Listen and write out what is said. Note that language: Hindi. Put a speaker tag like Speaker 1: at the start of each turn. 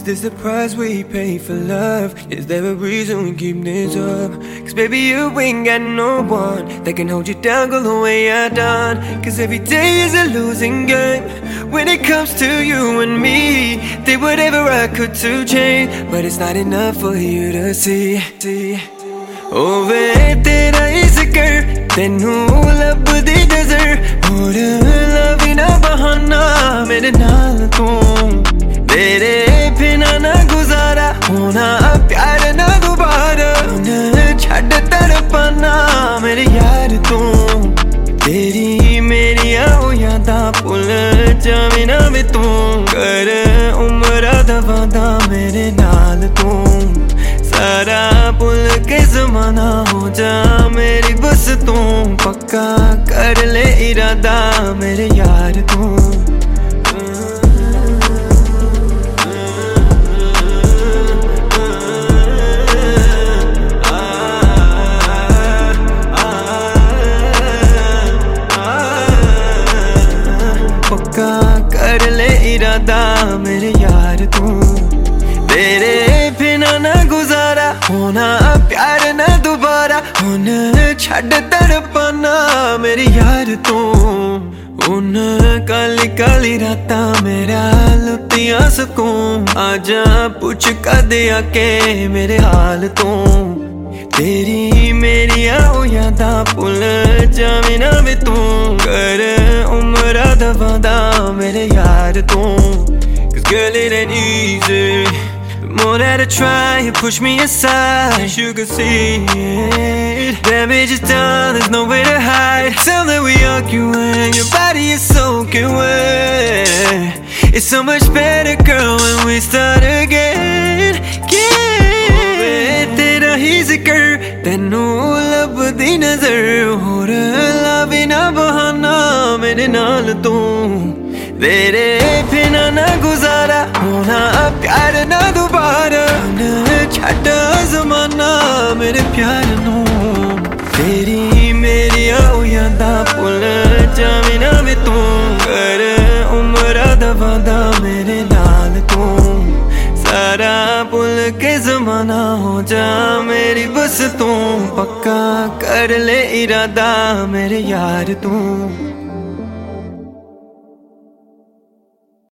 Speaker 1: this the price we pay for love? Is there a reason we keep this up? Cause baby you ain't got no one that can hold you down, go the way I done. Cause every day is a losing game when it comes to you and me. Did whatever I could to change, but it's not enough for you to see. Oh वे तेरा ही जिक्र तेनू लभदी नजर और लभी ना बहाना मेरे नाल तू तेरे बिना ना गुजारा होना प्यार ना दोबारा छड़ तड़पना मेरे यार तू तेरी मेरी यादां भुल जावे ना वे तू कर उम्र दा वादा मेरे नाल तू सारा भुल के ज़माना हो जा मेरी बस तू पक्का कर ले इरादा मेरे यार तू पक्का कर ले इरादा मेरे यार तू तेरे बिना ना गुजारा होना प्यार ना दोबारा हुन छड़ तड़पना मेरे यार तू हुन काली काली राता मेरा लुटिया सुकून आजा पुछ कदे आके मेरे हाल तू तेरी मेरी यादां भुल जावे ना वे तू कर उम्र दा वादा मेरे यार तू Cause girl it ain't easy. The more that I try, you push me aside. You can see it. Damage is done, there's nowhere to hide. Tell that we arguing, your body is soaking wet. It's so much better, girl, when we start again. तेरा ही जिक्र तेनू लभदी नजर होर लावे ना बहाना मेरे नाल तू तेरे बिना ना गुजारा होना प्यार ना दोबारा छड़ ज़माना मेरे प्यार नू तेरी मेरी यादां भुल जावे ना वे तू कर उम्र दा वादा मेरे नाल तू सारा भुल के ज़माना हो जा मेरी बस तू पक्का कर ले इरादा मेरे यार तू